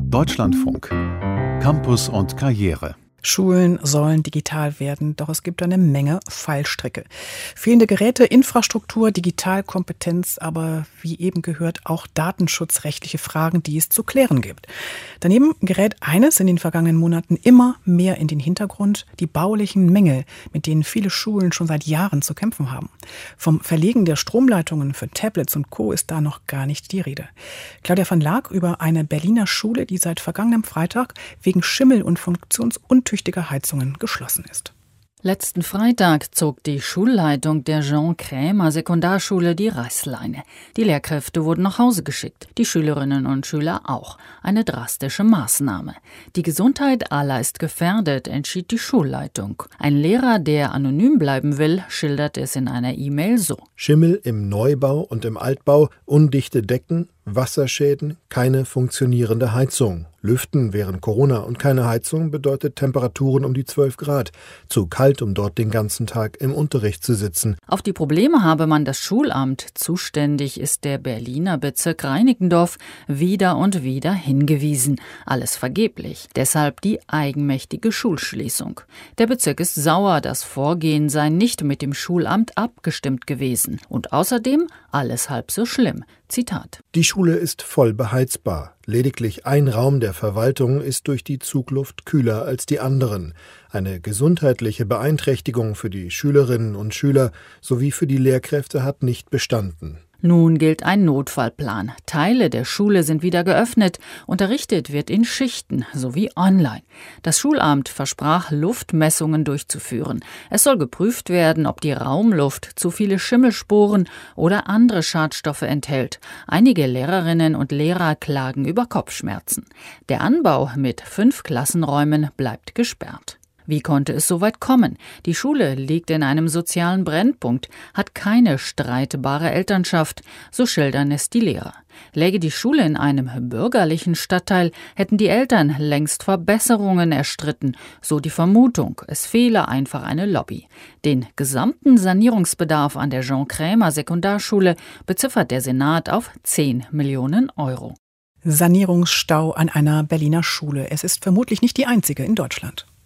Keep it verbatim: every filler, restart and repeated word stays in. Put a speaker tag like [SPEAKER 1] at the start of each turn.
[SPEAKER 1] Deutschlandfunk. Campus und Karriere.
[SPEAKER 2] Schulen sollen digital werden, doch es gibt eine Menge Fallstricke. Fehlende Geräte, Infrastruktur, Digitalkompetenz, aber wie eben gehört auch datenschutzrechtliche Fragen, die es zu klären gibt. Daneben gerät eines in den vergangenen Monaten immer mehr in den Hintergrund: die baulichen Mängel, mit denen viele Schulen schon seit Jahren zu kämpfen haben. Vom Verlegen der Stromleitungen für Tablets und Co. ist da noch gar nicht die Rede. Claudia van Laak über eine Berliner Schule, die seit vergangenem Freitag wegen Schimmel und funktionsuntüchtiger Heizungen geschlossen ist.
[SPEAKER 3] Letzten Freitag zog die Schulleitung der Jean-Krämer-Sekundarschule die Reißleine. Die Lehrkräfte wurden nach Hause geschickt, die Schülerinnen und Schüler auch. Eine drastische Maßnahme. Die Gesundheit aller ist gefährdet, entschied die Schulleitung. Ein Lehrer, der anonym bleiben will, schildert es in einer E-Mail so:
[SPEAKER 4] Schimmel im Neubau und im Altbau, undichte Decken, Wasserschäden, keine funktionierende Heizung. Lüften während Corona und keine Heizung bedeutet Temperaturen um die zwölf Grad. Zu kalt, um dort den ganzen Tag im Unterricht zu sitzen.
[SPEAKER 3] Auf die Probleme habe man das Schulamt, zuständig ist der Berliner Bezirk Reinickendorf, wieder und wieder hingewiesen. Alles vergeblich. Deshalb die eigenmächtige Schulschließung. Der Bezirk ist sauer, das Vorgehen sei nicht mit dem Schulamt abgestimmt gewesen. Und außerdem alles halb so schlimm. Zitat:
[SPEAKER 4] Die Schule ist voll beheizbar. Lediglich ein Raum der Verwaltung ist durch die Zugluft kühler als die anderen. Eine gesundheitliche Beeinträchtigung für die Schülerinnen und Schüler sowie für die Lehrkräfte hat nicht bestanden.
[SPEAKER 3] Nun gilt ein Notfallplan. Teile der Schule sind wieder geöffnet. Unterrichtet wird in Schichten sowie online. Das Schulamt versprach, Luftmessungen durchzuführen. Es soll geprüft werden, ob die Raumluft zu viele Schimmelsporen oder andere Schadstoffe enthält. Einige Lehrerinnen und Lehrer klagen über Kopfschmerzen. Der Anbau mit fünf Klassenräumen bleibt gesperrt. Wie konnte es so weit kommen? Die Schule liegt in einem sozialen Brennpunkt, hat keine streitbare Elternschaft, so schildern es die Lehrer. Läge die Schule in einem bürgerlichen Stadtteil, hätten die Eltern längst Verbesserungen erstritten, so die Vermutung, es fehle einfach eine Lobby. Den gesamten Sanierungsbedarf an der Jean-Krämer-Sekundarschule beziffert der Senat auf zehn Millionen Euro.
[SPEAKER 2] Sanierungsstau an einer Berliner Schule. Es ist vermutlich nicht die einzige in Deutschland.